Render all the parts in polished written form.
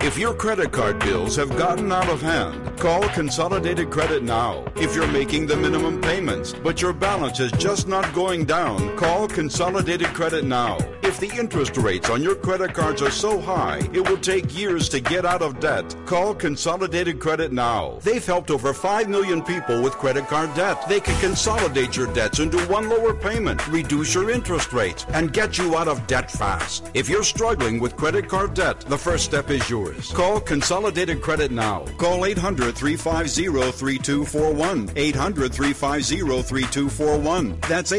If your credit card bills have gotten out of hand, call Consolidated Credit now. If you're making the minimum payments, but your balance is just not going down, call Consolidated Credit now. If the interest rates on your credit cards are so high, it will take years to get out of debt, call Consolidated Credit now. They've helped over 5 million people with credit card debt. They can consolidate your debts into one lower payment, reduce your interest rates, and get you out of debt fast. If you're struggling with credit card debt, the first step is yours. Call Consolidated Credit now. Call 800-350-3241. 800-350-3241. That's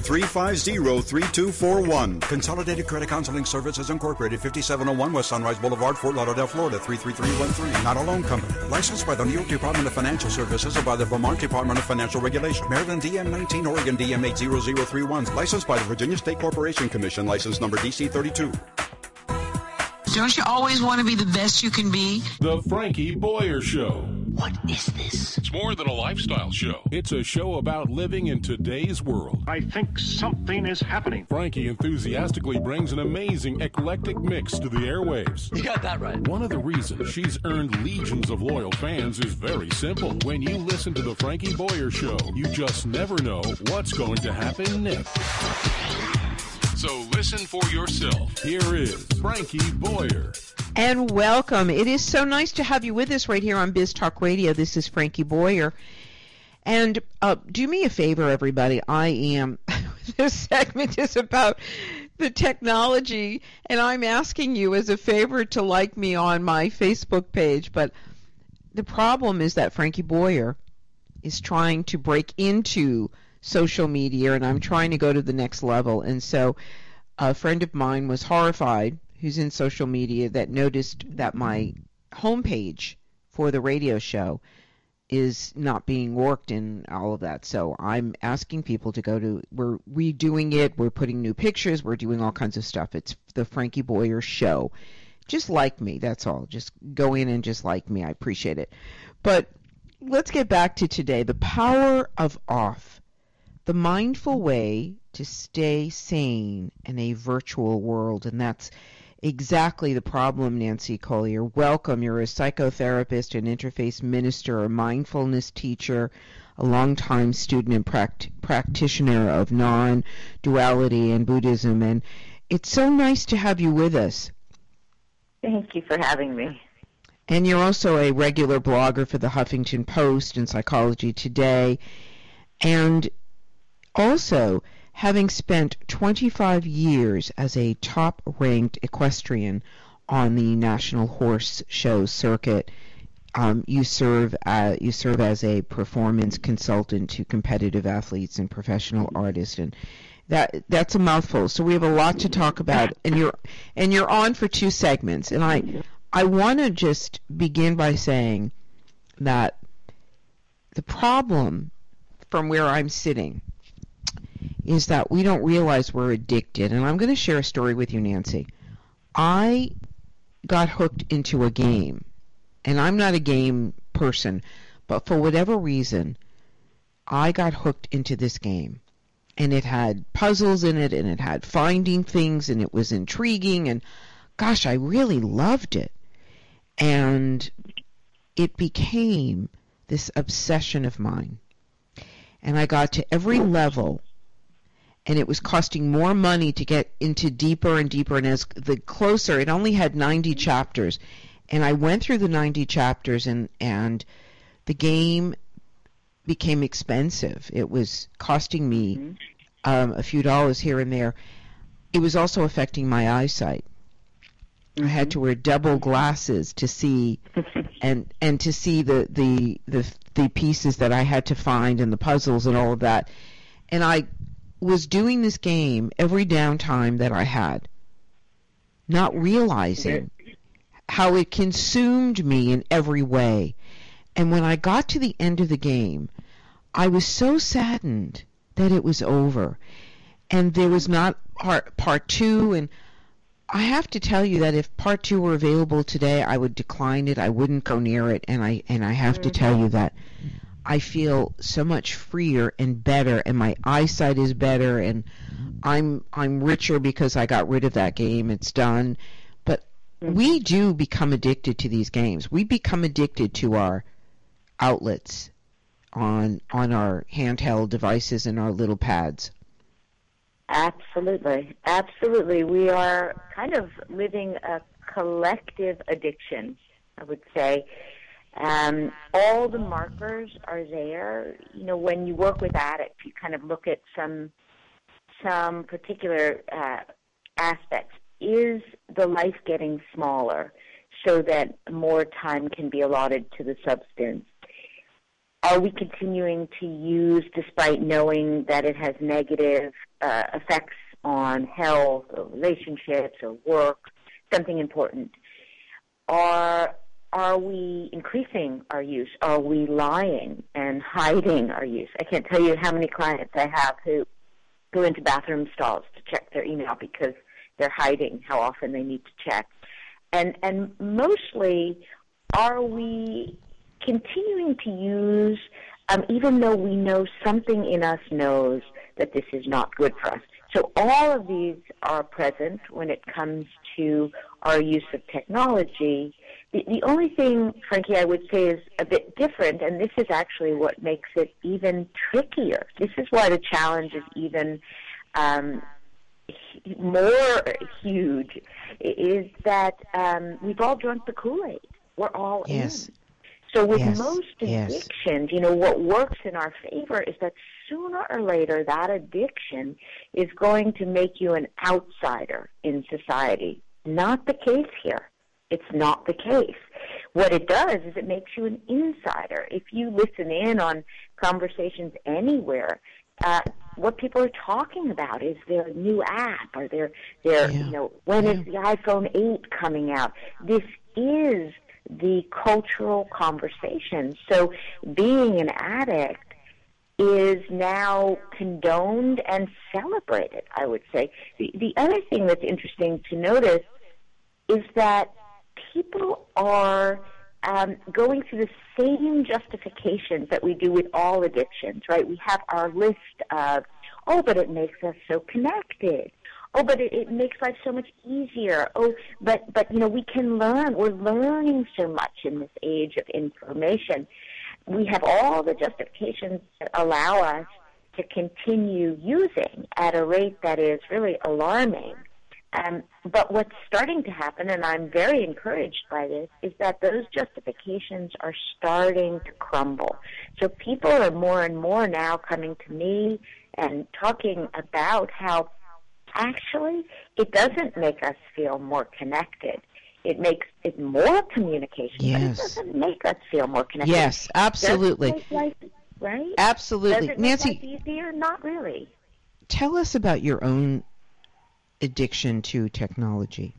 800-350-3241. Consolidated Credit Counseling Services Incorporated, 5701 West Sunrise Boulevard, Fort Lauderdale, Florida, 33313. Not a loan company. Licensed by the New York Department of Financial Services or by the Vermont Department of Financial Regulation. Maryland DM 19, Oregon DM 80031. Licensed by the Virginia State Corporation Commission. License number DC 32. Don't you always want to be the best you can be? The Frankie Boyer Show. What is this? It's more than a lifestyle show. It's a show about living in today's world. I think something is happening. Frankie enthusiastically brings an amazing eclectic mix to the airwaves. You got that right. One of the reasons she's earned legions of loyal fans is very simple. When you listen to the Frankie Boyer Show, you just never know what's going to happen next. So listen for yourself. Here is Frankie Boyer. And welcome. It is so nice to have you with us right here on Biz Talk Radio. This is Frankie Boyer. And do me a favor, everybody. This segment is about the technology, and I'm asking you as a favor to like me on my Facebook page. But the problem is that Frankie Boyer is trying to break into social media, and I'm trying to go to the next level. And so a friend of mine was horrified, who's in social media, that noticed that my homepage for the radio show is not being worked and all of that. So I'm asking people to go to, we're redoing it, we're putting new pictures, we're doing all kinds of stuff. It's the Frankie Boyer Show. Just like me, that's all. Just go in and just like me. I appreciate it. But let's get back to today. The power of off. The mindful way to stay sane in a virtual world. And that's exactly the problem, Nancy Collier. Welcome. You're a psychotherapist, an interface minister, a mindfulness teacher, a longtime student and practitioner of non-duality and Buddhism. And it's so nice to have you with us. Thank you for having me. And you're also a regular blogger for the Huffington Post and Psychology Today. And also, having spent 25 years as a top-ranked equestrian on the National Horse Show circuit, you serve as a performance consultant to competitive athletes and professional artists, and that's a mouthful. So we have a lot to talk about, and you're on for 2 segments. And I want to just begin by saying that the problem from where I'm sitting is that we don't realize we're addicted. And I'm going to share a story with you, Nancy. I got hooked into a game, and I'm not a game person, but for whatever reason, I got hooked into this game. And it had puzzles in it, and it had finding things, and it was intriguing, and gosh, I really loved it. And it became this obsession of mine. And I got to every level, and it was costing more money to get into deeper and deeper. And as the closer, it only had 90 chapters. And I went through the 90 chapters, and the game became expensive. It was costing me a few dollars here and there. It was also affecting my eyesight. I had to wear double glasses to see, and to see the pieces that I had to find and the puzzles and all of that. And I was doing this game every downtime that I had, not realizing how it consumed me in every way. And when I got to the end of the game, I was so saddened that it was over, and there was not part 2. And I have to tell you that if part 2 were available today, I would decline it. I wouldn't go near it. And I have to tell you that I feel so much freer and better, and my eyesight is better, and I'm richer because I got rid of that game. It's done. But we do become addicted to these games. We become addicted to our outlets on our handheld devices and our little pads. Absolutely. Absolutely. We are kind of living a collective addiction, I would say. All the markers are there. You know, when you work with addicts, you kind of look at some particular aspects. Is the life getting smaller so that more time can be allotted to the substance? Are we continuing to use despite knowing that it has negative effects on health or relationships or work, something important? Are we increasing our use? Are we lying and hiding our use? I can't tell you how many clients I have who go into bathroom stalls to check their email because they're hiding how often they need to check. And mostly, are we continuing to use, even though we know something in us knows that this is not good for us? So all of these are present when it comes to our use of technology. The only thing, Frankie, I would say is a bit different, and this is actually what makes it even trickier. This is why the challenge is even more huge, is that we've all drunk the Kool-Aid. We're all in. So with most addictions, you know, what works in our favor is that sooner or later that addiction is going to make you an outsider in society. Not the case here. It's not the case. What it does is it makes you an insider. If you listen in on conversations anywhere, what people are talking about is their new app or their you know, when is the iPhone 8 coming out? This is the cultural conversation. So being an addict is now condoned and celebrated, I would say. The other thing that's interesting to notice is that people are going through the same justifications that we do with all addictions, right? We have our list of, oh, but it makes us so connected. Oh, but it makes life so much easier. Oh, but you know, we can learn. We're learning so much in this age of information. We have all the justifications that allow us to continue using at a rate that is really alarming. But what's starting to happen, and I'm very encouraged by this, is that those justifications are starting to crumble. So people are more and more now coming to me and talking about how actually it doesn't make us feel more connected. It makes it more communication, but it doesn't make us feel more connected. Yes, absolutely. Does it make life, right? Absolutely. Does it Nancy, make life easier? Not really. Tell us about your own addiction to technology.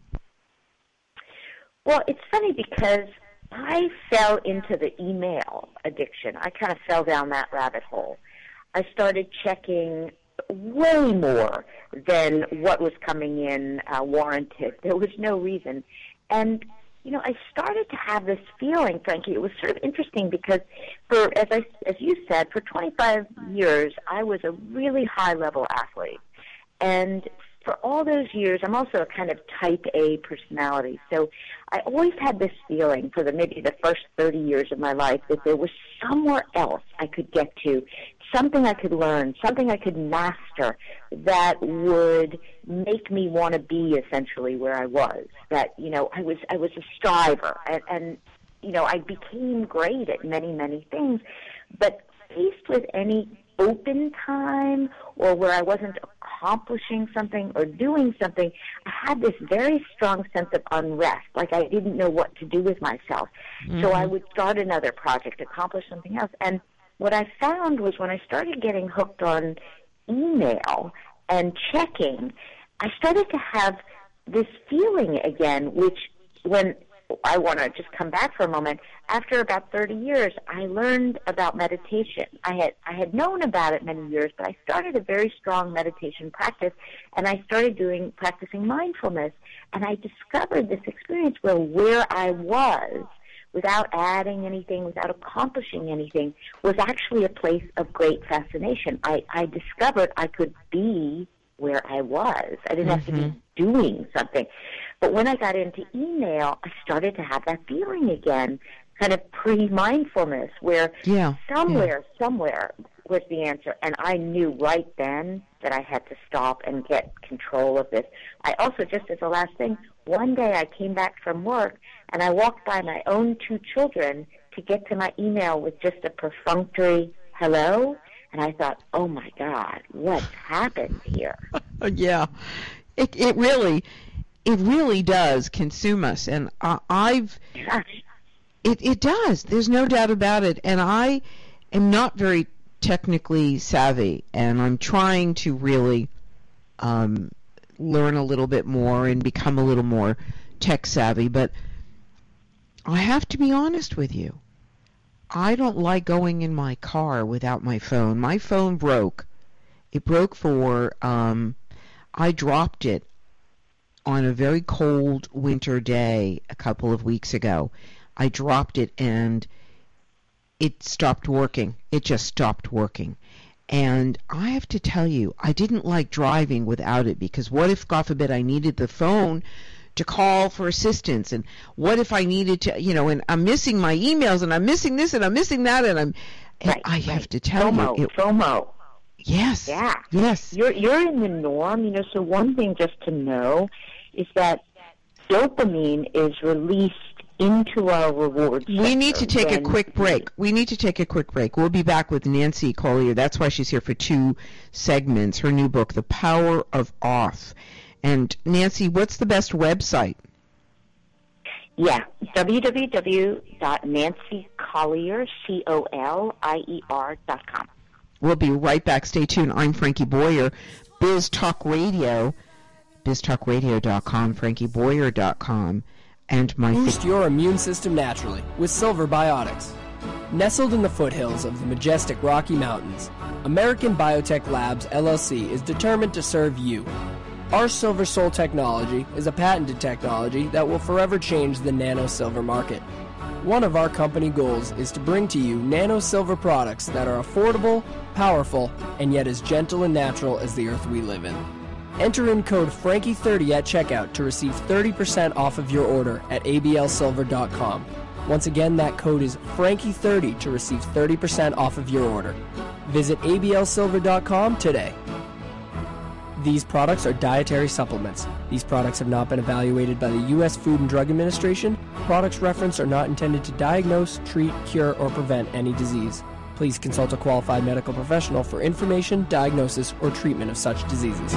Well, it's funny because I fell into the email addiction. I kind of fell down that rabbit hole. I started checking way more than what was coming in warranted. There was no reason. And, you know, I started to have this feeling, Frankie. It was sort of interesting because, as you said, for 25 years, I was a really high-level athlete. And for all those years, I'm also a kind of type A personality. So I always had this feeling for maybe the first 30 years of my life that there was somewhere else I could get to, something I could learn, something I could master that would make me want to be essentially where I was. That, you know, I was a striver, and you know, I became great at many, many things. But faced with any open time or where I wasn't accomplishing something or doing something, I had this very strong sense of unrest, like I didn't know what to do with myself. Mm-hmm. So I would start another project, accomplish something else. And what I found was when I started getting hooked on email and checking, I started to have this feeling again, which when I want to just come back for a moment. After about 30 years, I learned about meditation. I had known about it many years, but I started a very strong meditation practice, and I started practicing mindfulness. And I discovered this experience where I was, without adding anything, without accomplishing anything, was actually a place of great fascination. I discovered I could be where I was. I didn't have to be doing something. But when I got into email, I started to have that feeling again, kind of pre-mindfulness, where somewhere was the answer. And I knew right then that I had to stop and get control of this. I also, just as a last thing, one day I came back from work and I walked by my own 2 children to get to my email with just a perfunctory hello. And I thought, oh my God, what's happened here? Yeah, it really does consume us. And it does. There's no doubt about it. And I am not very technically savvy, and I'm trying to really learn a little bit more and become a little more tech savvy. But I have to be honest with you. I don't like going in my car without my phone. My phone broke. It broke I dropped it on a very cold winter day a couple of weeks ago. I dropped it and it stopped working. It just stopped working. And I have to tell you, I didn't like driving without it, because what if, God forbid, I needed the phone to call for assistance, and what if I needed to, and I'm missing my emails, and I'm missing this, and I'm missing that, and I have to tell you. FOMO. Yes. Yeah. Yes. You're in the norm, so one thing just to know is that dopamine is released into our reward center. We need to take a quick break. We'll be back with Nancy Collier. That's why she's here for 2 segments. Her new book, The Power of Off. And Nancy, what's the best website? Yeah, www.nancycollier.com. We'll be right back. Stay tuned. I'm Frankie Boyer. Biz Talk Radio, biztalkradio.com, frankieboyer.com. And Boost your immune system naturally with Silver Biotics. Nestled in the foothills of the majestic Rocky Mountains, American Biotech Labs, LLC is determined to serve you. Our Silver Sol technology is a patented technology that will forever change the nano-silver market. One of our company goals is to bring to you nano-silver products that are affordable, powerful, and yet as gentle and natural as the earth we live in. Enter in code Frankie30 at checkout to receive 30% off of your order at ablsilver.com. Once again, that code is Frankie30 to receive 30% off of your order. Visit ablsilver.com today. These products are dietary supplements. These products have not been evaluated by the U.S. Food and Drug Administration. Products referenced are not intended to diagnose, treat, cure, or prevent any disease. Please consult a qualified medical professional for information, diagnosis, or treatment of such diseases.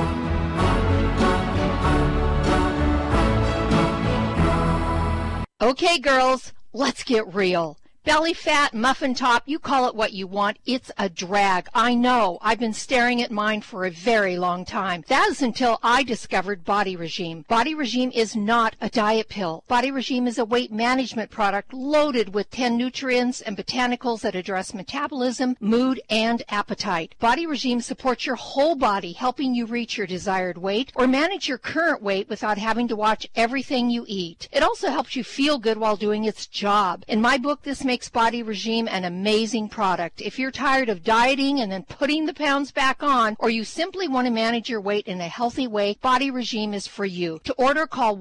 Okay, girls, let's get real. Belly fat, muffin top, you call it what you want. It's a drag. I know. I've been staring at mine for a very long time. That is until I discovered Body Regime. Body Regime is not a diet pill. Body Regime is a weight management product loaded with 10 nutrients and botanicals that address metabolism, mood, and appetite. Body Regime supports your whole body, helping you reach your desired weight or manage your current weight without having to watch everything you eat. It also helps you feel good while doing its job. In my book, this makes Body Regime an amazing product. If you're tired of dieting and then putting the pounds back on, or you simply want to manage your weight in a healthy way, Body Regime is for you. To order, call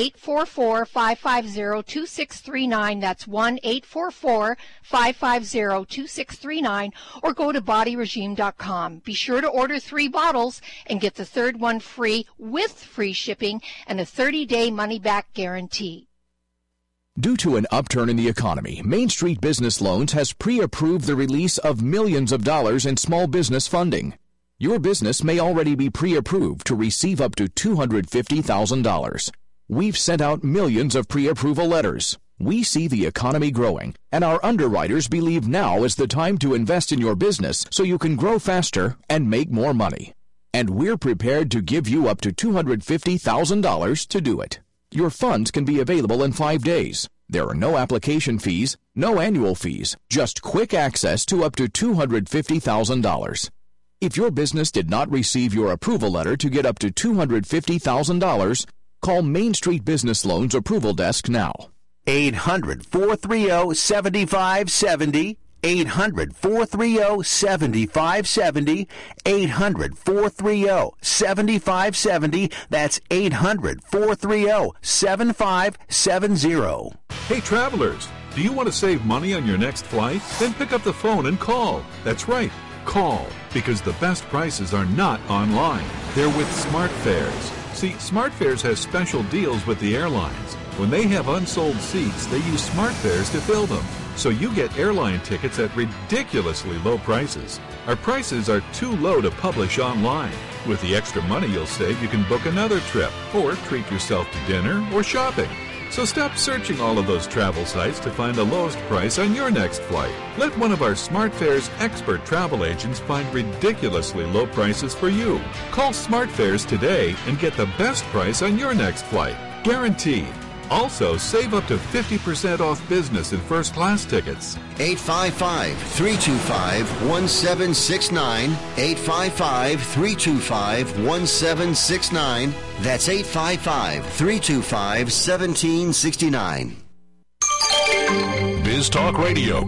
1-844-550-2639. That's 1-844-550-2639, or go to bodyregime.com. Be sure to order 3 bottles and get the 3rd one free with free shipping and a 30-day money-back guarantee. Due to an upturn in the economy, Main Street Business Loans has pre-approved the release of millions of dollars in small business funding. Your business may already be pre-approved to receive up to $250,000. We've sent out millions of pre-approval letters. We see the economy growing, and our underwriters believe now is the time to invest in your business so you can grow faster and make more money. And we're prepared to give you up to $250,000 to do it. Your funds can be available in 5 days. There are no application fees, no annual fees, just quick access to up to $250,000. If your business did not receive your approval letter to get up to $250,000, call Main Street Business Loans Approval Desk now. 800-430-7570. 800-430-7570. 800-430-7570. That's 800-430-7570. Hey, travelers, do you want to save money on your next flight? Then pick up the phone and call. That's right, call, because the best prices are not online. They're with SmartFares. See, SmartFares has special deals with the airlines. When they have unsold seats, they use SmartFares to fill them. So you get airline tickets at ridiculously low prices. Our prices are too low to publish online. With the extra money you'll save, you can book another trip or treat yourself to dinner or shopping. So stop searching all of those travel sites to find the lowest price on your next flight. Let one of our SmartFares expert travel agents find ridiculously low prices for you. Call SmartFares today and get the best price on your next flight. Guaranteed. Also, save up to 50% off business and first class tickets. 855-325-1769. 855-325-1769. That's 855-325-1769. Biz Talk Radio.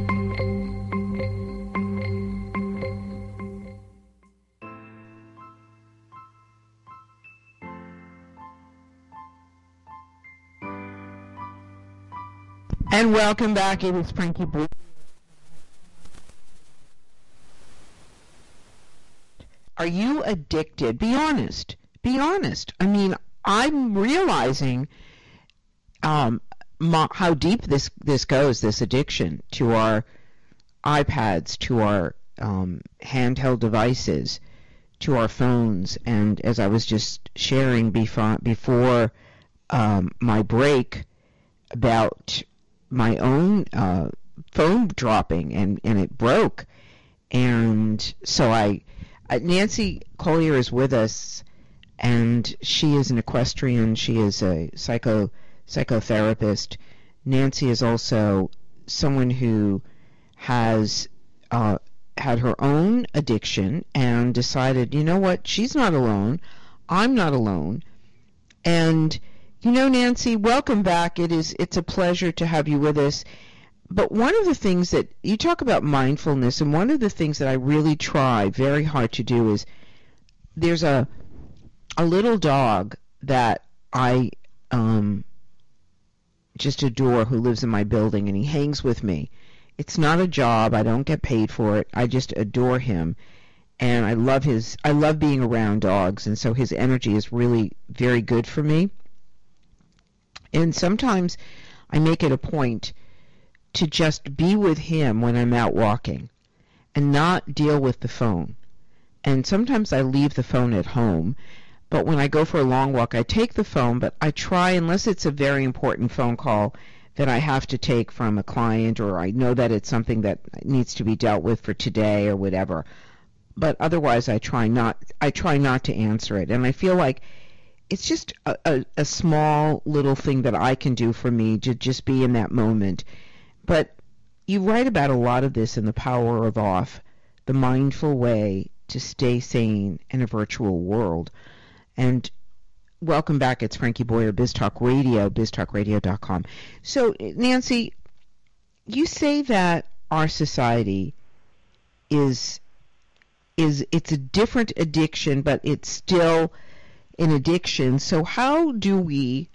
And welcome back. It is Frankie Boyer. Are you addicted? Be honest. Be honest. I mean, I'm realizing how deep this goes, this addiction to our iPads, to our handheld devices, to our phones. And as I was just sharing before my break about my own phone dropping and it broke, and so Nancy Collier is with us, and she is an equestrian. She is a psychotherapist. Nancy is also someone who has had her own addiction and decided, you know what, she's not alone. I'm not alone. And you know, Nancy, welcome back. It's a pleasure to have you with us. But one of the things that you talk about mindfulness, and one of the things that I really try very hard to do is there's a little dog that I just adore who lives in my building, and he hangs with me. It's not a job. I don't get paid for it. I just adore him. And I love being around dogs, and so his energy is really very good for me. And sometimes I make it a point to just be with him when I'm out walking and not deal with the phone. And sometimes I leave the phone at home, but when I go for a long walk, I take the phone, but I try, unless it's a very important phone call that I have to take from a client, or I know that it's something that needs to be dealt with for today or whatever. But otherwise I try not to answer it. And I feel like it's just a small little thing that I can do for me to just be in that moment. But you write about a lot of this in The Power of Off, the mindful way to stay sane in a virtual world. And welcome back. It's Frankie Boyer, Biz Talk Radio, biztalkradio.com. So, Nancy, you say that our society it's a different addiction, but it's still an addiction. So how do we,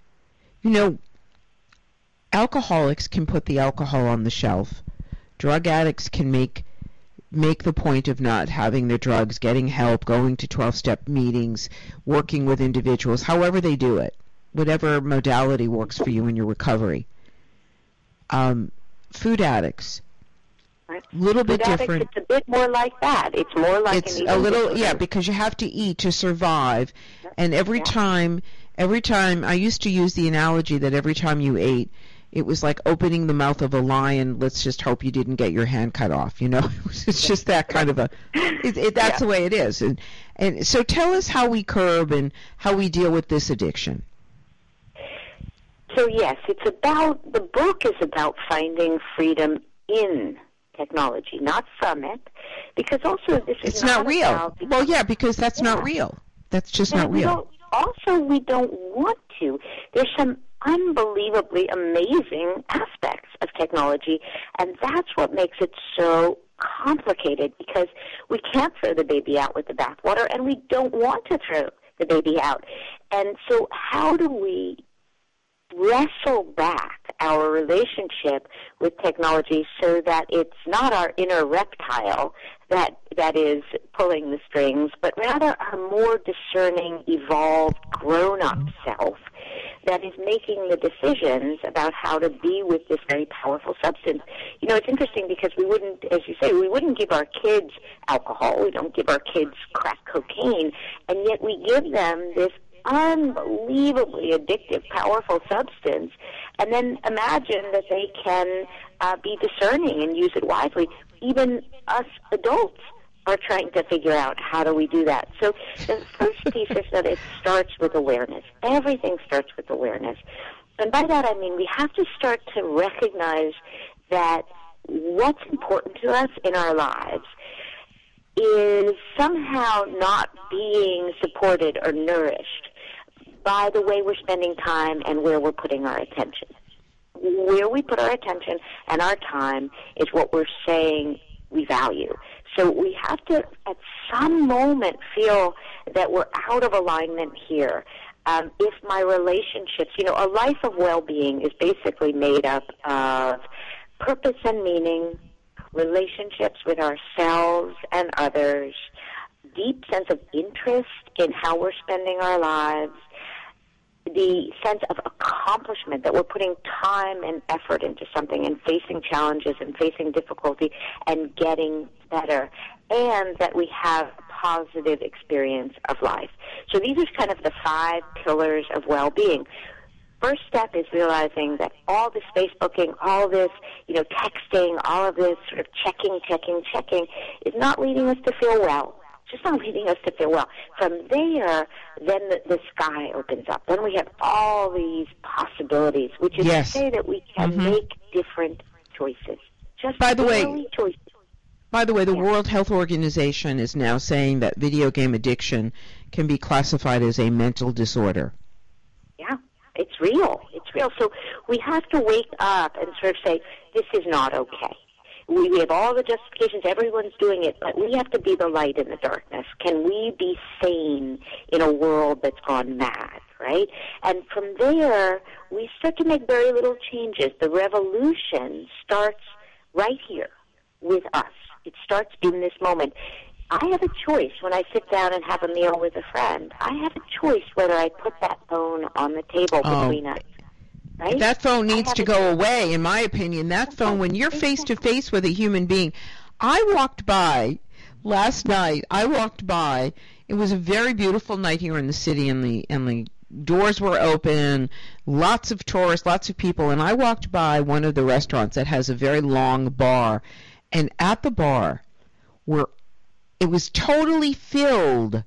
alcoholics can put the alcohol on the shelf. Drug addicts can make the point of not having their drugs, getting help, going to 12-step meetings, working with individuals, however they do it, whatever modality works for you in your recovery. Food addicts, little bit different. It's a bit more like that. It's more like it's a little, because you have to eat to survive. And every time I used to use the analogy that every time you ate, it was like opening the mouth of a lion. Let's just hope you didn't get your hand cut off. It's just that kind of that's the way it is. And so tell us how we curb and how we deal with this addiction. So yes, the book is about finding freedom in technology, not from it, because also this is it's not real. Well, yeah, because that's not real. That's just not real. We don't want to. There's some unbelievably amazing aspects of technology, and that's what makes it so complicated, because we can't throw the baby out with the bathwater, and we don't want to throw the baby out. And so how do we wrestle back our relationship with technology so that it's not our inner reptile that is pulling the strings, but rather our more discerning, evolved, grown-up self that is making the decisions about how to be with this very powerful substance. You know, it's interesting because we wouldn't, as you say, we wouldn't give our kids alcohol, we don't give our kids crack cocaine, and yet we give them this unbelievably addictive, powerful substance, and then imagine that they can be discerning and use it wisely. Even us adults are trying to figure out how do we do that. So the first piece is that it starts with awareness. Everything starts with awareness. And by that I mean we have to start to recognize that what's important to us in our lives is somehow not being supported or nourished by the way we're spending time and where we're putting our attention. Where we put our attention and our time is what we're saying we value. So we have to, at some moment, feel that we're out of alignment here. If my relationships, you know, a life of well-being is basically made up of purpose and meaning, relationships with ourselves and others, deep sense of interest in how we're spending our lives, the sense of accomplishment, that we're putting time and effort into something and facing challenges and facing difficulty and getting better, and that we have a positive experience of life. So these are kind of the 5 pillars of well-being. First step is realizing that all this Facebooking, all this, you know, texting, all of this sort of checking is not leading us to feel well. Just not leading us to feel well. From there, then the sky opens up. Then we have all these possibilities, which is to say that we can make different choices. Just by the way, choices. By the way, the World Health Organization is now saying that video game addiction can be classified as a mental disorder. Yeah, it's real. It's real. So we have to wake up and sort of say, this is not okay. We have all the justifications, everyone's doing it, but we have to be the light in the darkness. Can we be sane in a world that's gone mad, right? And from there, we start to make very little changes. The revolution starts right here with us. It starts in this moment. I have a choice when I sit down and have a meal with a friend. I have a choice whether I put that phone on the table between us. Right? That phone needs to go away, in my opinion. That phone, when you're face-to-face with a human being. I walked by last night. It was a very beautiful night here in the city, and the doors were open, lots of tourists, lots of people. And I walked by one of the restaurants that has a very long bar. And at the bar, it was totally filled.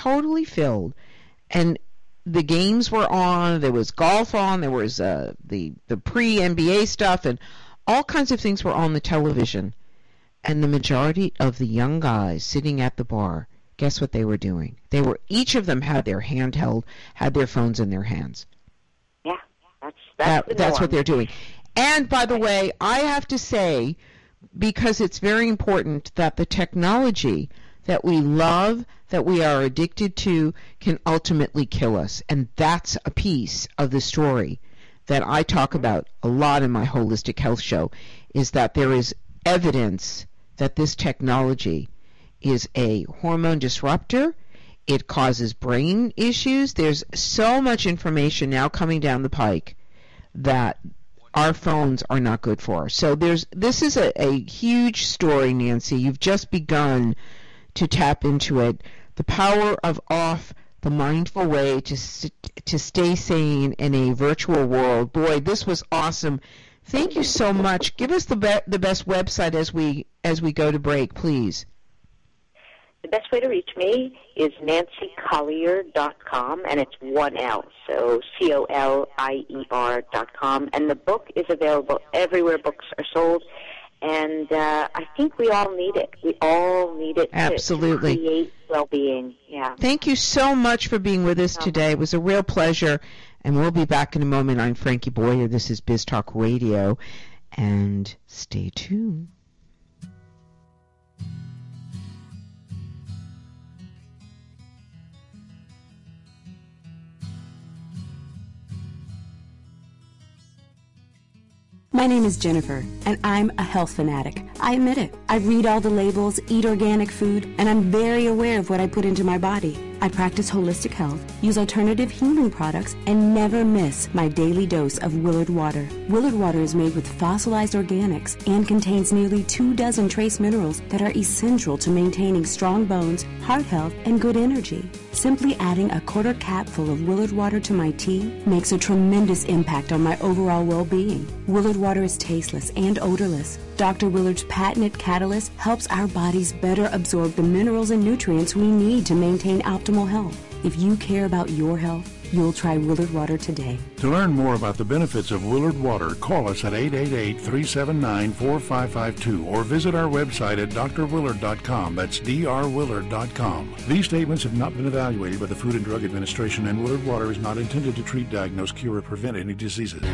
And the games were on, there was golf on, there was the pre-NBA stuff, and all kinds of things were on the television. And the majority of the young guys sitting at the bar, guess what they were doing? Each of them had their handheld, had their phones in their hands. Yeah, that's what they're doing. And by the way, I have to say, because it's very important that the technology that we love, that we are addicted to, can ultimately kill us. And that's a piece of the story that I talk about a lot in my Holistic Health Show, is that there is evidence that this technology is a hormone disruptor. It causes brain issues. There's so much information now coming down the pike that our phones are not good for us. So this is a huge story, Nancy. You've just begun to tap into it. The power of off, the mindful way to stay sane in a virtual world. Boy, this was awesome. Thank you so much. Give us the best website as we go to break, please. The best way to reach me is nancycollier.com, and it's 1 L, so COLIER.com. And the book is available everywhere books are sold. And I think we all need it. We all need it to create well-being. Yeah. Thank you so much for being with us today. It was a real pleasure. And we'll be back in a moment. I'm Frankie Boyer. This is Biz Talk Radio. and stay tuned. My name is Jennifer, and I'm a health fanatic. I admit it. I read all the labels, eat organic food, and I'm very aware of what I put into my body. I practice holistic health, use alternative healing products, and never miss my daily dose of Willard Water. Willard Water is made with fossilized organics and contains nearly 24 trace minerals that are essential to maintaining strong bones, heart health, and good energy. Simply adding a quarter cap full of Willard Water to my tea makes a tremendous impact on my overall well-being. Willard Water is tasteless and odorless. Dr. Willard's patented catalyst helps our bodies better absorb the minerals and nutrients we need to maintain optimal health. If you care about your health, you'll try Willard Water today. To learn more about the benefits of Willard Water, call us at 888-379-4552 or visit our website at drwillard.com. That's drwillard.com. These statements have not been evaluated by the Food and Drug Administration, and Willard Water is not intended to treat, diagnose, cure, or prevent any diseases.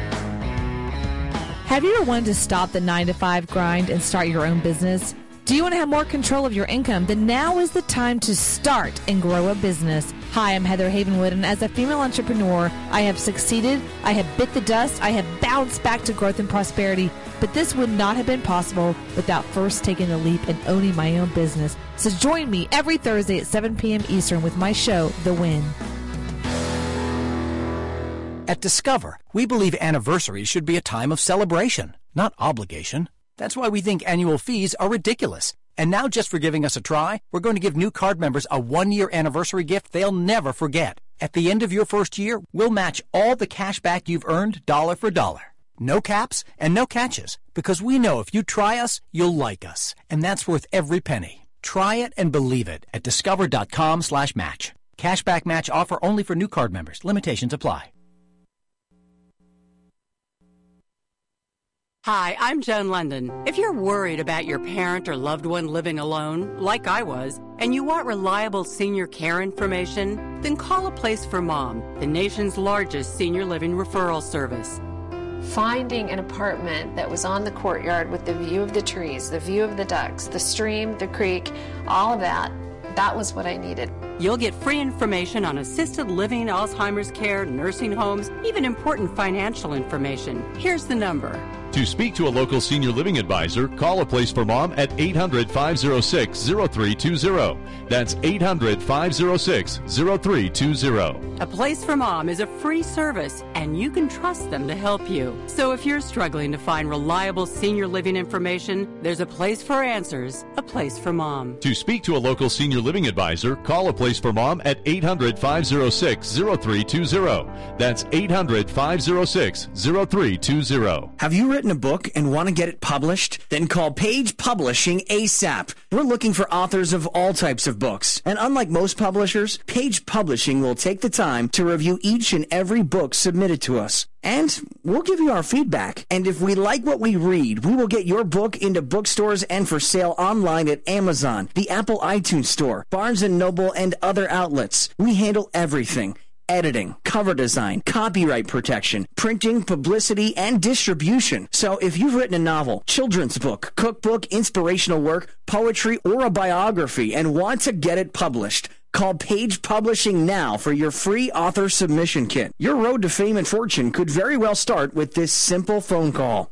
Have you ever wanted to stop the 9-to-5 grind and start your own business? Do you want to have more control of your income? Then now is the time to start and grow a business. Hi, I'm Heather Havenwood, and as a female entrepreneur, I have succeeded, I have bit the dust, I have bounced back to growth and prosperity, but this would not have been possible without first taking the leap and owning my own business. So join me every Thursday at 7 p.m. Eastern with my show, The Win. At Discover, we believe anniversaries should be a time of celebration, not obligation. That's why we think annual fees are ridiculous. And now, just for giving us a try, we're going to give new card members a 1-year anniversary gift they'll never forget. At the end of your first year, we'll match all the cash back you've earned dollar for dollar. No caps and no catches, because we know if you try us, you'll like us. And that's worth every penny. Try it and believe it at discover.com/match. Cashback match offer only for new card members. Limitations apply. Hi, I'm Joan London. If you're worried about your parent or loved one living alone, like I was, and you want reliable senior care information, then call A Place for Mom, the nation's largest senior living referral service. Finding an apartment that was on the courtyard with the view of the trees, the view of the ducks, the stream, the creek, all of that was what I needed. You'll get free information on assisted living, Alzheimer's care, nursing homes, even important financial information. Here's the number. To speak to a local senior living advisor, call A Place for Mom at 800-506-0320. That's 800-506-0320. A Place for Mom is a free service, and you can trust them to help you. So if you're struggling to find reliable senior living information, there's a place for answers, A Place for Mom. To speak to a local senior living advisor, call A Place for Mom at 800-506-0320. That's 800-506-0320. Have you written a book and want to get it published? Then call Page Publishing ASAP. We're looking for authors of all types of books. And unlike most publishers, Page Publishing will take the time to review each and every book submitted to us. And we'll give you our feedback. And if we like what we read, we will get your book into bookstores and for sale online at Amazon, the Apple iTunes Store, Barnes & Noble, and other outlets. We handle everything. Editing, cover design, copyright protection, printing, publicity, and distribution. So if you've written a novel, children's book, cookbook, inspirational work, poetry, or a biography and want to get it published, call Page Publishing now for your free author submission kit. Your road to fame and fortune could very well start with this simple phone call.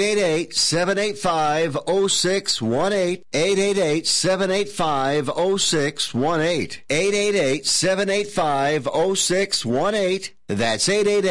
888-785-0618. 888-785-0618. 888-785-0618. That's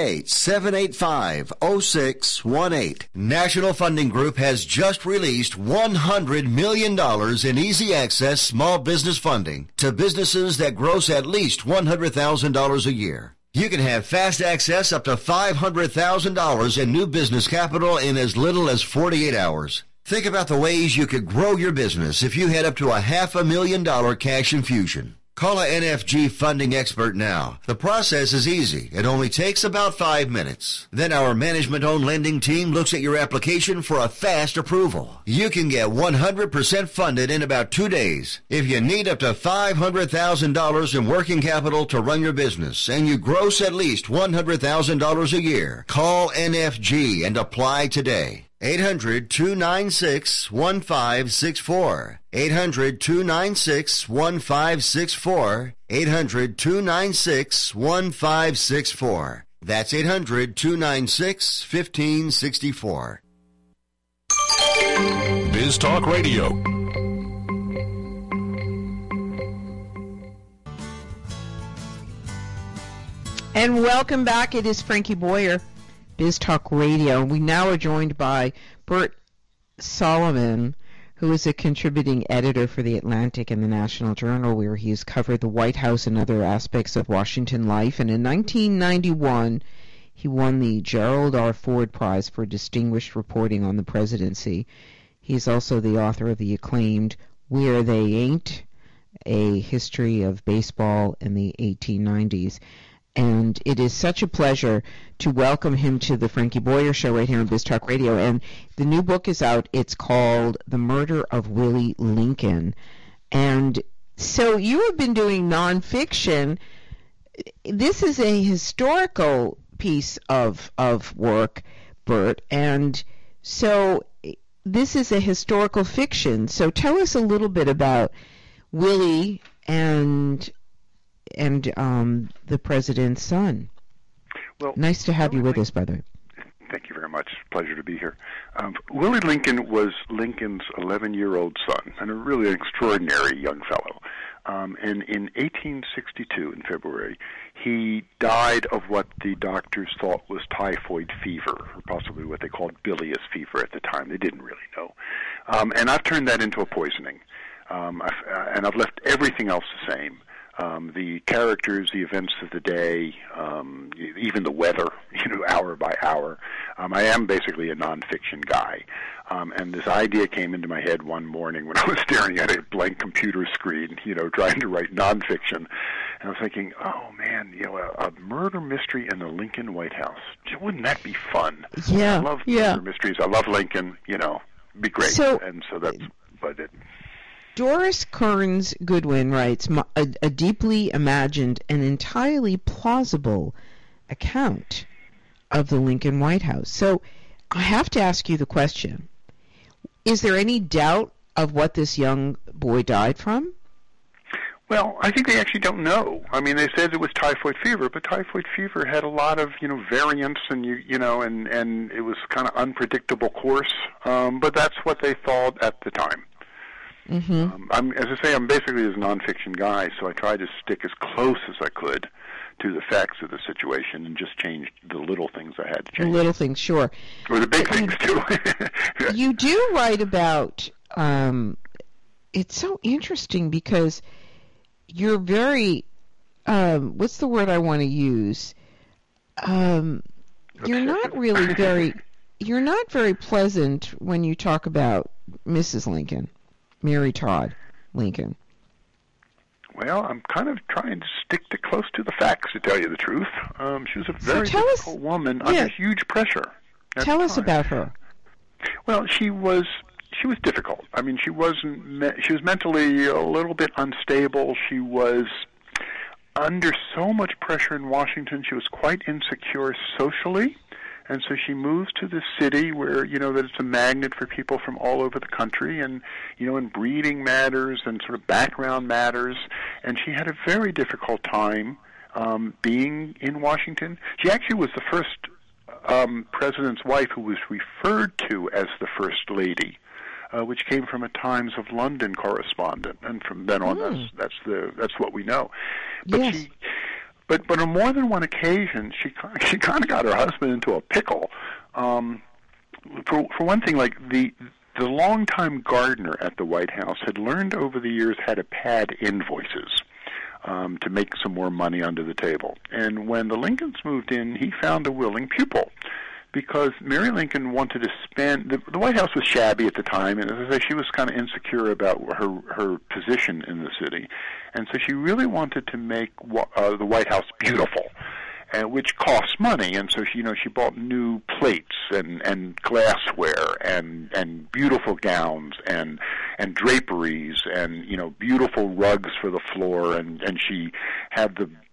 888-785-0618. National Funding Group has just released $100 million in easy access small business funding to businesses that gross at least $100,000 a year. You can have fast access up to $500,000 in new business capital in as little as 48 hours. Think about the ways you could grow your business if you had up to a $500,000 cash infusion. Call a NFG funding expert now. The process is easy. It only takes about 5 minutes. Then our management-owned lending team looks at your application for a fast approval. You can get 100% funded in about 2 days. If you need up to $500,000 in working capital to run your business and you gross at least $100,000 a year, call NFG and apply today. 800-296-1564. 800-296-1564. 800-296-1564. That's 800-296-1564. Biz Talk Radio. And welcome back. It is Frankie Boyer, Biz Talk Radio. We now are joined by Bert Solomon, who is a contributing editor for The Atlantic and the National Journal, where he has covered the White House and other aspects of Washington life. And in 1991, he won the Gerald R. Ford Prize for distinguished reporting on the presidency. He's also the author of the acclaimed Where They Ain't, A History of Baseball in the 1890s. And it is such a pleasure to welcome him to the Frankie Boyer Show right here on Biz Talk Radio. And the new book is out. It's called The Murder of Willie Lincoln. And so you have been doing nonfiction. This is a historical piece of work, Bert. And so this is a historical fiction. So tell us a little bit about Willie and the president's son. Well, nice to have you with us, by the way. Thank you very much. Pleasure to be here. Willie Lincoln was Lincoln's 11-year-old son, and a really extraordinary young fellow. And in 1862, in February, he died of what the doctors thought was typhoid fever, or possibly what they called bilious fever at the time. They didn't really know. And I've turned that into a poisoning. And I've left everything else the same. The characters, the events of the day, even the weather, hour by hour. I am basically a nonfiction guy. And this idea came into my head one morning when I was staring at a blank computer screen, trying to write nonfiction. And I was thinking, oh, man, a murder mystery in the Lincoln White House. Wouldn't that be fun? Yeah. I love murder mysteries. I love Lincoln, be great. So that's what I did. Doris Kearns Goodwin writes, a deeply imagined and entirely plausible account of the Lincoln White House. So I have to ask you the question, is there any doubt of what this young boy died from? Well, I think they actually don't know. I mean, they said it was typhoid fever, but typhoid fever had a lot of, variants, and and it was kind of unpredictable course. But that's what they thought at the time. Mm-hmm. As I say, I'm basically a nonfiction guy, so I tried to stick as close as I could to the facts of the situation and just change the little things I had to change. The little things, sure. Or the big things, too. You do write about, it's so interesting because you're very, what's the word I want to use? You're not very pleasant when you talk about Mrs. Lincoln. Mary Todd Lincoln. Well, I'm kind of trying to stick close to the facts, to tell you the truth. She was a very difficult woman under huge pressure. Tell us about her. Well, she was difficult. I mean, she was mentally a little bit unstable. She was under so much pressure in Washington. She was quite insecure socially. And so she moves to this city where, that it's a magnet for people from all over the country and, and breeding matters and sort of background matters. And she had a very difficult time being in Washington. She actually was the first president's wife who was referred to as the First Lady, which came from a Times of London correspondent. And from then on, that's what we know. But yes. But on more than one occasion, she kind of got her husband into a pickle. For one thing, like the longtime gardener at the White House had learned over the years how to pad invoices to make some more money under the table. And when the Lincolns moved in, he found a willing pupil. Because Mary Lincoln wanted to spend, the White House was shabby at the time, and as I say, she was kind of insecure about her position in the city, and so she really wanted to make the White House beautiful, which costs money, and so she bought new plates and glassware and beautiful gowns and draperies and beautiful rugs for the floor, and she had the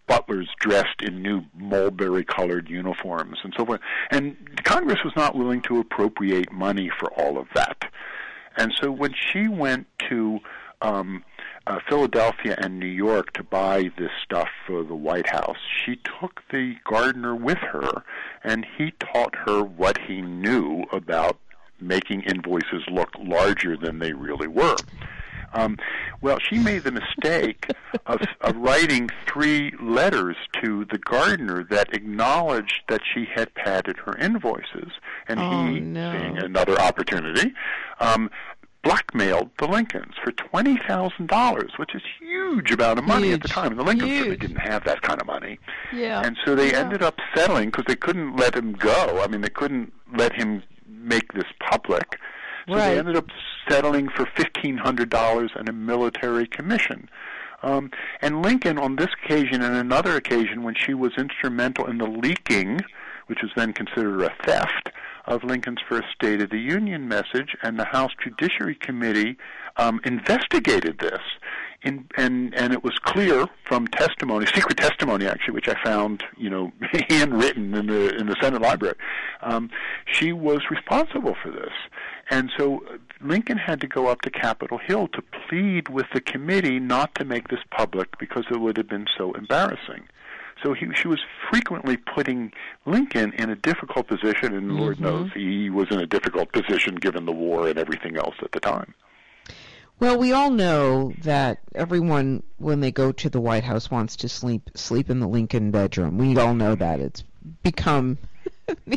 butlers dressed in new mulberry-colored uniforms and so forth. And Congress was not willing to appropriate money for all of that. And so when she went to Philadelphia and New York to buy this stuff for the White House, she took the gardener with her, and he taught her what he knew about making invoices look larger than they really were. Well, she made the mistake of writing 3 letters to the gardener that acknowledged that she had padded her invoices, and seeing another opportunity, blackmailed the Lincolns for $20,000, which is huge amount of money at the time. And the Lincolns certainly didn't have that kind of money. Yeah. And so they ended up settling because they couldn't let him go. I mean, they couldn't let him make this public. So they ended up settling for $1,500 and a military commission. And Lincoln, on this occasion and another occasion when she was instrumental in the leaking, which was then considered a theft, of Lincoln's first State of the Union message, and the House Judiciary Committee investigated this. And it was clear from testimony, secret testimony actually, which I found, handwritten in the Senate Library. She was responsible for this. And so Lincoln had to go up to Capitol Hill to plead with the committee not to make this public because it would have been so embarrassing. So she was frequently putting Lincoln in a difficult position, and Lord knows he was in a difficult position given the war and everything else at the time. Well, we all know that everyone, when they go to the White House, wants to sleep in the Lincoln bedroom. We all know that. It's become the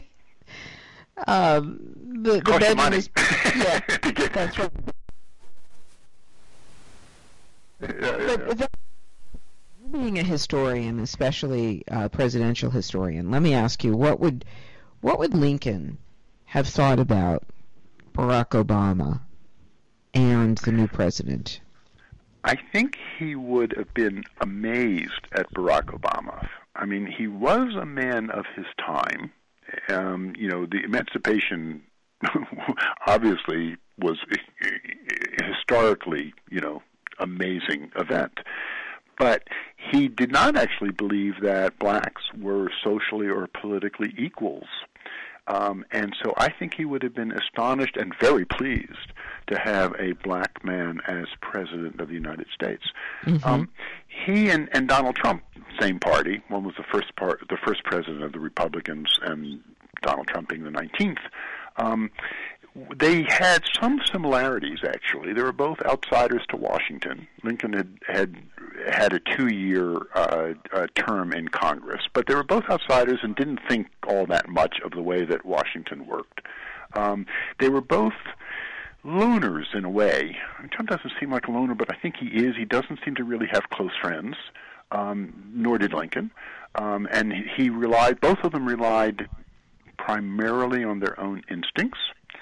bedroom money. is that's right. But being a historian, especially a presidential historian, let me ask you, what would Lincoln have thought about Barack Obama and the new president? I think he would have been amazed at Barack Obama. I mean, he was a man of his time. The emancipation obviously was a historically, amazing event. But he did not actually believe that blacks were socially or politically equals. And so I think he would have been astonished and very pleased to have a black man as president of the United States. He and Donald Trump, same party. One was the first president of the Republicans, and Donald Trump being the 19th. They had some similarities, actually. They were both outsiders to Washington. Lincoln had a 2-year term in Congress, but they were both outsiders and didn't think all that much of the way that Washington worked. They were both loners in a way. Trump doesn't seem like a loner, but I think he is. He doesn't seem to really have close friends, nor did Lincoln. And both of them relied primarily on their own instincts.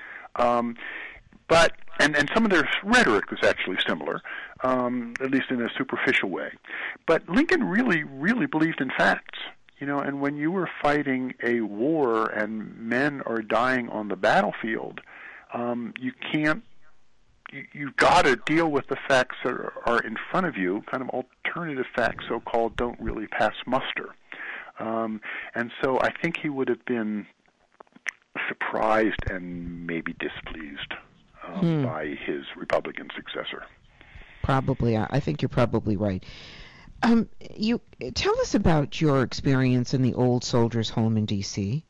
But some of their rhetoric was actually similar, at least in a superficial way. But Lincoln really, really believed in facts, and when you were fighting a war and men are dying on the battlefield, you've got to deal with the facts that are in front of you. Kind of alternative facts, so-called, don't really pass muster. And so I think he would have been surprised and maybe displeased by his Republican successor. Probably. I think you're probably right. You tell us about your experience in the Old Soldiers' Home in D.C.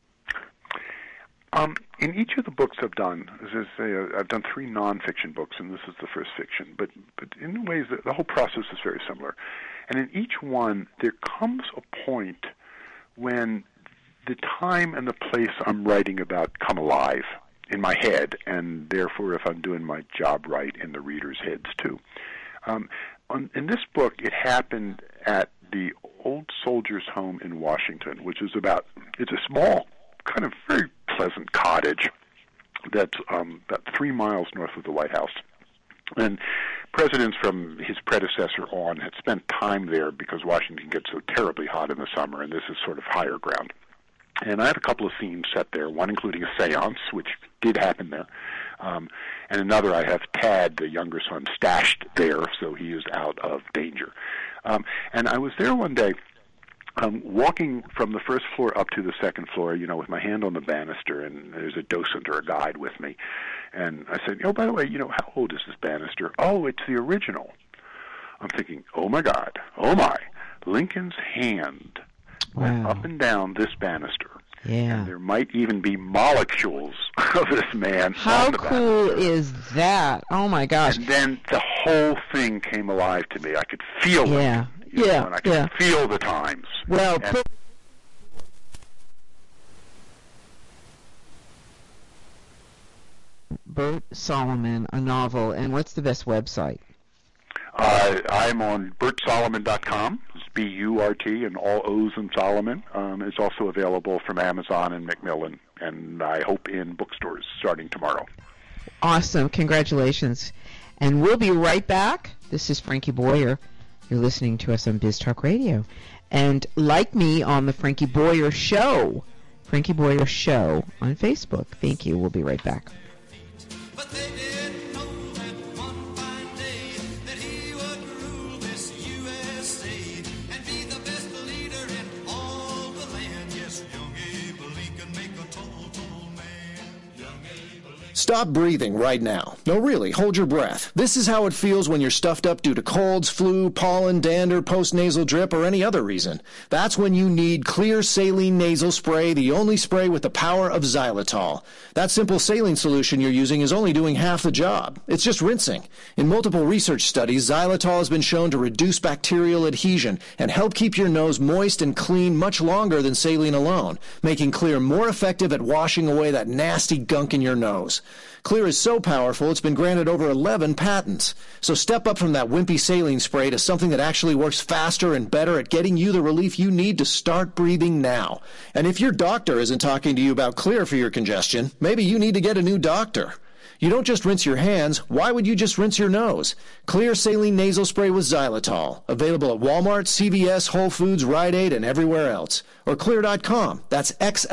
In each of the books I've done, I've done 3 nonfiction books, and this is the first fiction. But in ways, the whole process is very similar. And in each one, there comes a point when the time and the place I'm writing about come alive in my head, and therefore, if I'm doing my job right, in the readers' heads too. In this book, it happened at the Old Soldiers' Home in Washington, which is it's a small, kind of very pleasant cottage that's about 3 miles north of the White House. And presidents from his predecessor on had spent time there because Washington gets so terribly hot in the summer, and this is sort of higher ground. And I have a couple of scenes set there, one including a seance, which did happen there, and another I have Tad, the younger son, stashed there so he is out of danger. And I was there one day, walking from the first floor up to the second floor, with my hand on the banister, and there's a docent or a guide with me. And I said, by the way, how old is this banister? Oh, it's the original. I'm thinking, oh my God, oh my, Lincoln's hand went up and down this banister. Yeah. And there might even be molecules of this man. How on the cool banister. is that? Oh my gosh. And then the whole thing came alive to me. I could feel it. Yeah. And I could feel the times. Well, Burt Solomon, a novel, and what's the best website? I'm on BurtSolomon.com. It's B-U-R-T and all O's in Solomon. It's also available from Amazon and Macmillan, and I hope in bookstores starting tomorrow. Awesome. Congratulations. And we'll be right back. This is Frankie Boyer. You're listening to us on Biz Talk Radio. And like me on the Frankie Boyer Show, Frankie Boyer Show on Facebook. Thank you. We'll be right back. But they didn't know that one fine day that he would rule this USA and be the best leader in all the land. Yes, young Abe Lincoln make a tall, tall man. Young Abe Lincoln. Stop breathing right now. No, really, hold your breath. This is how it feels when you're stuffed up due to colds, flu, pollen, dander, postnasal drip, or any other reason. That's when you need Clear Saline Nasal Spray, the only spray with the power of xylitol. That simple saline solution you're using is only doing half the job. It's just rinsing. In multiple research studies, xylitol has been shown to reduce bacterial adhesion and help keep your nose moist and clean much longer than saline alone, making Clear more effective at washing away that nasty gunk in your nose. Clear is so powerful, it's been granted over 11 patents. So step up from that wimpy saline spray to something that actually works faster and better at getting you the relief you need to start breathing now. And if your doctor isn't talking to you about Clear for your congestion, maybe you need to get a new doctor. You don't just rinse your hands. Why would you just rinse your nose? Clear Saline Nasal Spray with xylitol. Available at Walmart, CVS, Whole Foods, Rite Aid, and everywhere else. Or Clear.com. That's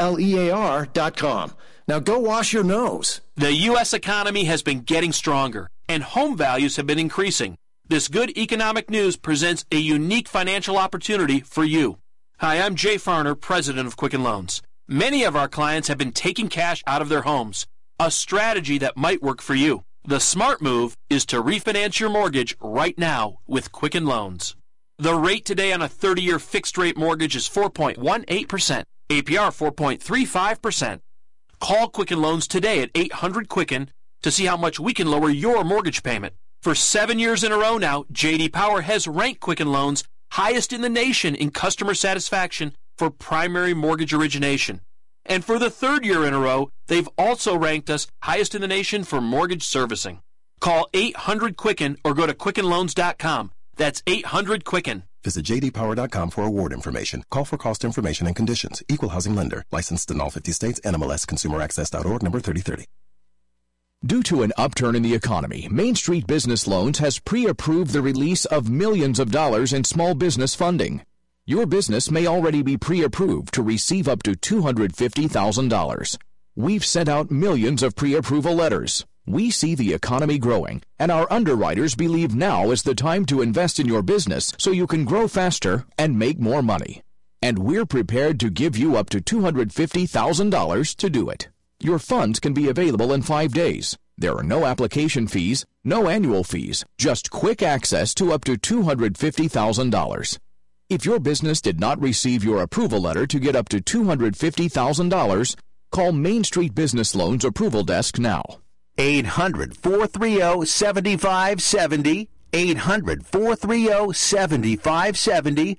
XLEAR.com. Now go wash your nose. The U.S. economy has been getting stronger, and home values have been increasing. This good economic news presents a unique financial opportunity for you. Hi, I'm Jay Farner, president of Quicken Loans. Many of our clients have been taking cash out of their homes, a strategy that might work for you. The smart move is to refinance your mortgage right now with Quicken Loans. The rate today on a 30-year fixed-rate mortgage is 4.18%, APR 4.35%. Call Quicken Loans today at 800-QUICKEN to see how much we can lower your mortgage payment. For 7 years in a row now, J.D. Power has ranked Quicken Loans highest in the nation in customer satisfaction for primary mortgage origination. And for the third year in a row, they've also ranked us highest in the nation for mortgage servicing. Call 800-QUICKEN or go to QuickenLoans.com. That's 800-QUICKEN. Visit jdpower.com for award information. Call for cost information and conditions. Equal housing lender. Licensed in all 50 states. NMLS ConsumerAccess.org, number 3030. Due to an upturn in the economy, Main Street Business Loans has pre-approved the release of millions of dollars in small business funding. Your business may already be pre-approved to receive up to $250,000. We've sent out millions of pre-approval letters. We see the economy growing, and our underwriters believe now is the time to invest in your business so you can grow faster and make more money. And we're prepared to give you up to $250,000 to do it. Your funds can be available in 5 days. There are no application fees, no annual fees, just quick access to up to $250,000. If your business did not receive your approval letter to get up to $250,000, call Main Street Business Loans Approval Desk now. 800-430-7570. 800-430-7570.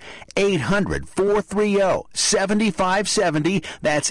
800-430-7570. That's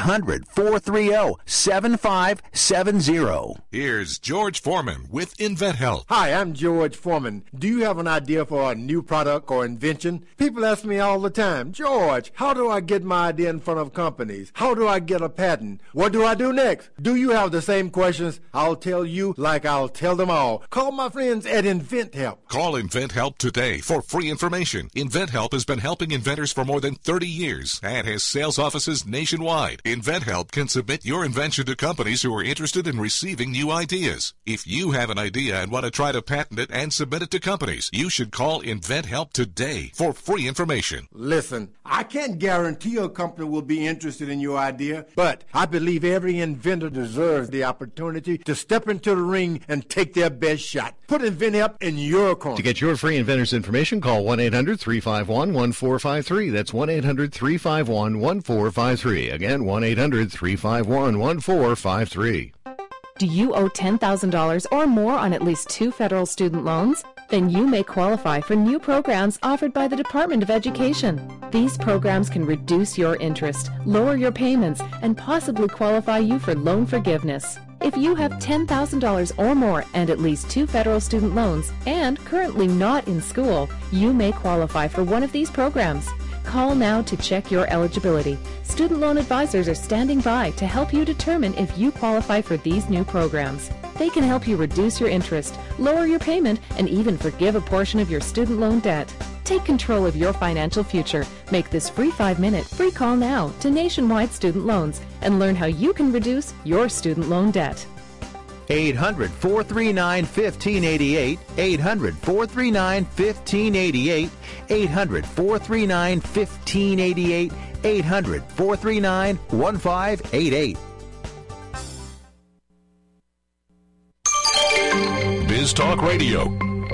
800-430-7570. Here's George Foreman with InventHealth. Hi, I'm George Foreman. Do you have an idea for a new product or invention? People ask me all the time, George, how do I get my idea in front of companies? How do I get a patent? What do I do next? Do you have the same questions? I'll tell you like I'll tell them all. Call my friends at InventHealth. InventHelp. Call InventHelp today for free information. InventHelp has been helping inventors for more than 30 years and has sales offices nationwide. InventHelp can submit your invention to companies who are interested in receiving new ideas. If you have an idea and want to try to patent it and submit it to companies, you should call InventHelp today for free information. Listen, I can't guarantee a company will be interested in your idea, but I believe every inventor deserves the opportunity to step into the ring and take their best shot. Put InventHelp in your corner. To get your free inventor's information, call 1-800-351-1453. That's 1-800-351-1453. Again, 1-800-351-1453. Do you owe $10,000 or more on at least 2 federal student loans? Then you may qualify for new programs offered by the Department of Education. These programs can reduce your interest, lower your payments, and possibly qualify you for loan forgiveness. If you have $10,000 or more and at least 2 federal student loans and currently not in school, you may qualify for one of these programs. Call now to check your eligibility. Student loan advisors are standing by to help you determine if you qualify for these new programs. They can help you reduce your interest, lower your payment, and even forgive a portion of your student loan debt. Take control of your financial future. Make this free 5-minute free call now to Nationwide Student Loans and learn how you can reduce your student loan debt. 800-439-1588, 800-439-1588, 800-439-1588, 800-439-1588. Biz Talk Radio.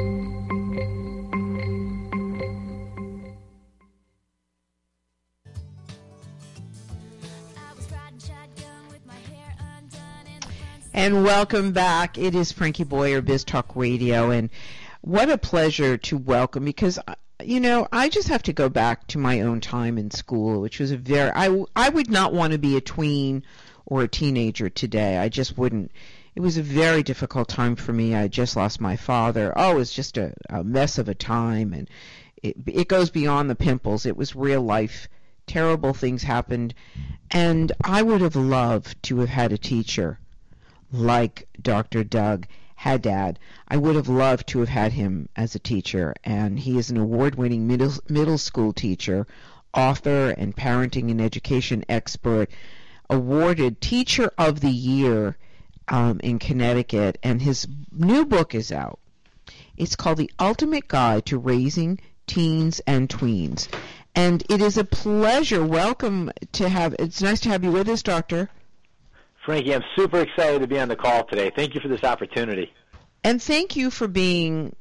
And welcome back. It is Frankie Boyer, Biz Talk Radio, and what a pleasure to welcome, because, you know, I just have to go back to my own time in school, which was I would not want to be a tween or a teenager today. I just wouldn't. It was a very difficult time for me. I just lost my father. Oh, it was just a mess of a time, and it goes beyond the pimples. It was real life. Terrible things happened, and I would have loved to have had a teacher like Dr. Doug Haddad. I would have loved to have had him as a teacher, and he is an award-winning middle school teacher, author, and parenting and education expert, awarded Teacher of the Year in Connecticut, and his new book is out. It's called The Ultimate Guide to Raising Teens and Tweens, and it is a pleasure. Welcome to have. It's nice to have you with us, Doctor. Frankie, I'm super excited to be on the call today. Thank you for this opportunity. And thank you for going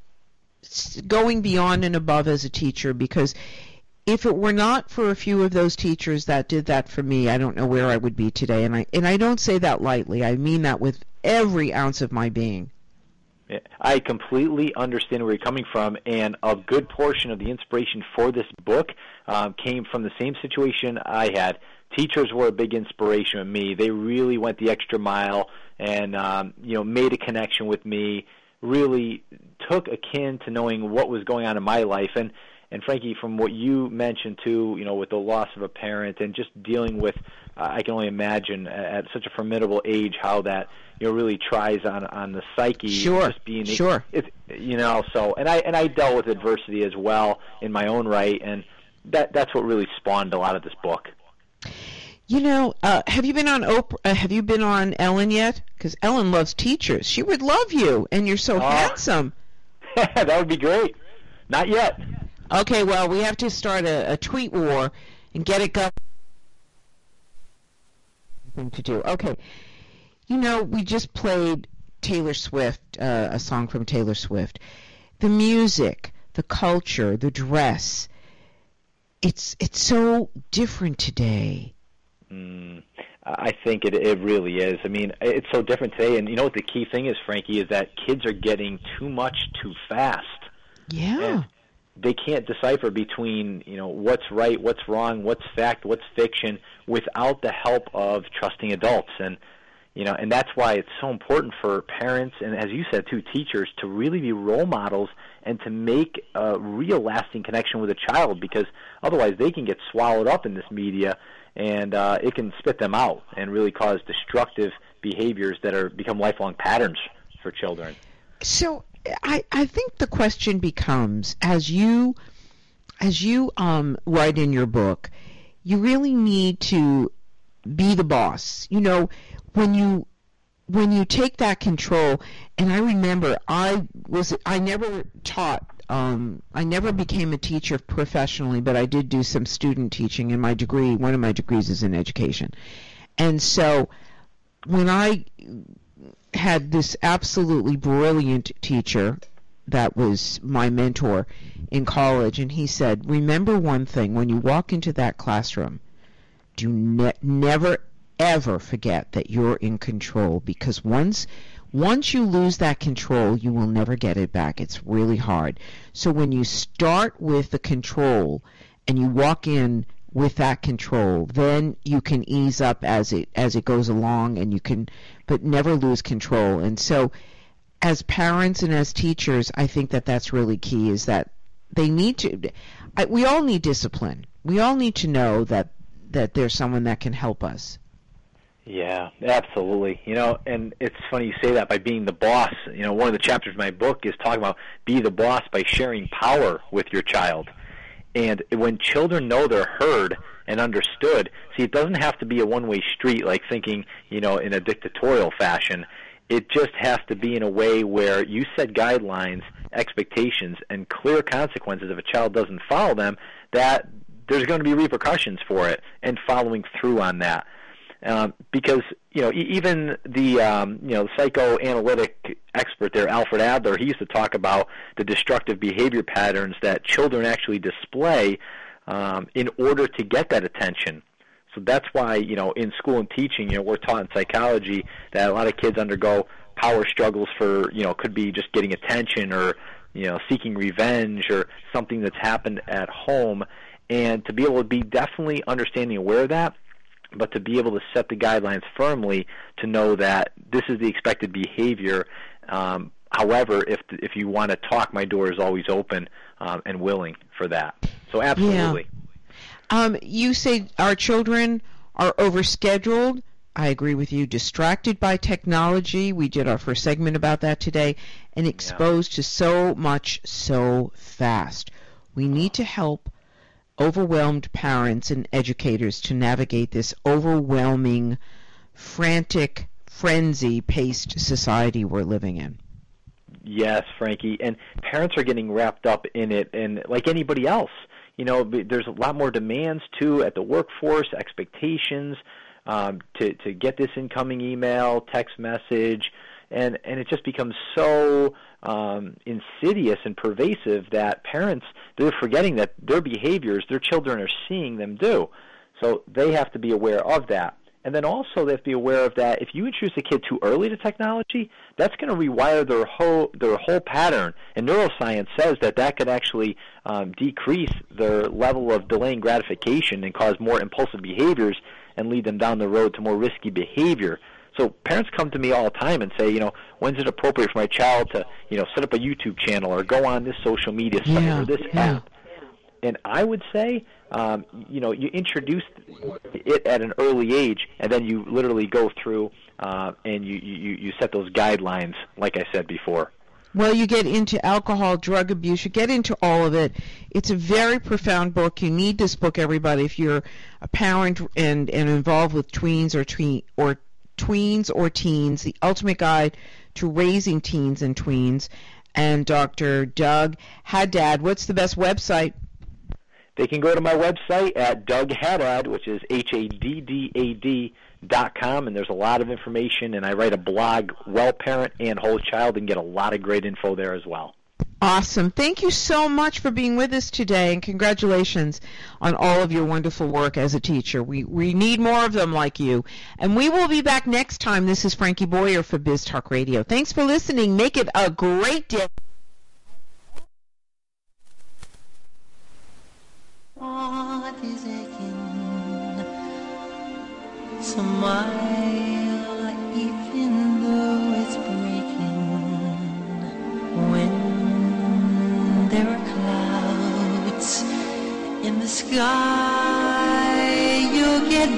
beyond and above as a teacher, because if it were not for a few of those teachers that did that for me, I don't know where I would be today. And I don't say that lightly. I mean that with every ounce of my being. Yeah, I completely understand where you're coming from, and a good portion of the inspiration for this book came from the same situation I had. Teachers were a big inspiration with me. They really went the extra mile and made a connection with me, really took a kin to knowing what was going on in my life. And Frankie, from what you mentioned too, with the loss of a parent and just dealing with, I can only imagine at such a formidable age how that really tries on the psyche. Sure, just being, sure. So and I dealt with adversity as well in my own right, and that's what really spawned a lot of this book. Have you been on Oprah? Have you been on Ellen yet? Because Ellen loves teachers. She would love you, and you're so handsome. That would be great. Not yet. Okay, well, we have to start a tweet war and get it going. Thing to do. Okay. We just played Taylor Swift, a song from Taylor Swift. The music, the culture, the dress. It's so different today. I think it really is. I mean, it's so different today. And you know what the key thing is, Frankie, is that kids are getting too much too fast. Yeah. And they can't decipher between, what's right, what's wrong, what's fact, what's fiction, without the help of trusting adults. And that's why it's so important for parents and, as you said, too, teachers to really be role models and to make a real lasting connection with a child, because otherwise they can get swallowed up in this media and it can spit them out and really cause destructive behaviors that become lifelong patterns for children. So I think the question becomes, as you write in your book, you really need to be the boss. You know, when you take that control, and I remember I never taught, I never became a teacher professionally, but I did do some student teaching in my degree. One of my degrees is in education. And so when I had this absolutely brilliant teacher that was my mentor in college, and he said, remember one thing, when you walk into that classroom, do never ever forget that you're in control, because once you lose that control, you will never get it back. It's really hard. So when you start with the control and you walk in with that control, then you can ease up as it goes along, and you can, but never lose control. And so as parents and as teachers, I think that that's really key, is that they need to, we all need discipline. We all need to know that there's someone that can help us. Yeah, absolutely. You know, and it's funny you say that, by being the boss. You know, one of the chapters of my book is talking about be the boss by sharing power with your child. And when children know they're heard and understood, see, it doesn't have to be a one-way street like thinking, you know, in a dictatorial fashion. It just has to be in a way where you set guidelines, expectations, and clear consequences if a child doesn't follow them, that there's going to be repercussions for it, and following through on that. Because, you know, even the psychoanalytic expert there, Alfred Adler, he used to talk about the destructive behavior patterns that children actually display in order to get that attention. So that's why, you know, in school and teaching, you know, we're taught in psychology that a lot of kids undergo power struggles for, you know, could be just getting attention, or, you know, seeking revenge, or something that's happened at home. And to be able to be definitely understanding, aware of that, but to be able to set the guidelines firmly to know that this is the expected behavior. However, if you want to talk, my door is always open and willing for that. So absolutely. Yeah. You say our children are overscheduled. I agree with you. Distracted by technology. We did our first segment about that today. And exposed to so much so fast. We need to help overwhelmed parents and educators to navigate this overwhelming, frantic, frenzy-paced society we're living in. Yes, Frankie, and parents are getting wrapped up in it, and like anybody else, you know, there's a lot more demands too at the workforce, expectations to get this incoming email, text message, and it just becomes so insidious and pervasive that parents, they're forgetting that their behaviors, their children are seeing them do. So they have to be aware of that. And then also they have to be aware of that if you introduce a kid too early to technology, that's going to rewire their whole pattern. And neuroscience says that could actually decrease their level of delaying gratification and cause more impulsive behaviors and lead them down the road to more risky behavior. So parents come to me all the time and say, you know, when's it appropriate for my child to, you know, set up a YouTube channel or go on this social media site or this app? And I would say, you know, you introduce it at an early age, and then you literally go through and you set those guidelines, like I said before. Well, you get into alcohol, drug abuse, you get into all of it. It's a very profound book. You need this book, everybody, if you're a parent and involved with tweens or teens, The Ultimate Guide to Raising Teens and Tweens. And Dr. Doug Haddad, what's the best website? They can go to my website at Doug Haddad, which is HADDAD.com, and there's a lot of information, and I write a blog, Well Parent and Whole Child, and get a lot of great info there as well. Awesome. Thank you so much for being with us today, and congratulations on all of your wonderful work as a teacher. We need more of them like you. And we will be back next time. This is Frankie Boyer for Biz Talk Radio. Thanks for listening. Make it a great day. Heart is aching, smile even though it's breaking. When there are clouds in the sky, you'll get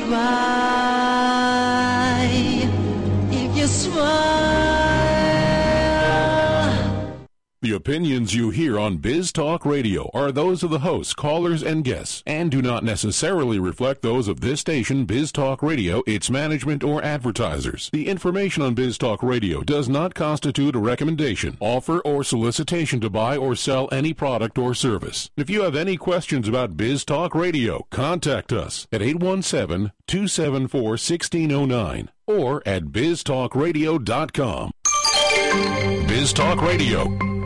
by if you smile. The opinions you hear on Biz Talk Radio are those of the hosts, callers, and guests, and do not necessarily reflect those of this station, Biz Talk Radio, its management, or advertisers. The information on Biz Talk Radio does not constitute a recommendation, offer, or solicitation to buy or sell any product or service. If you have any questions about Biz Talk Radio, contact us at 817-274-1609 or at biztalkradio.com. Biz Talk Radio.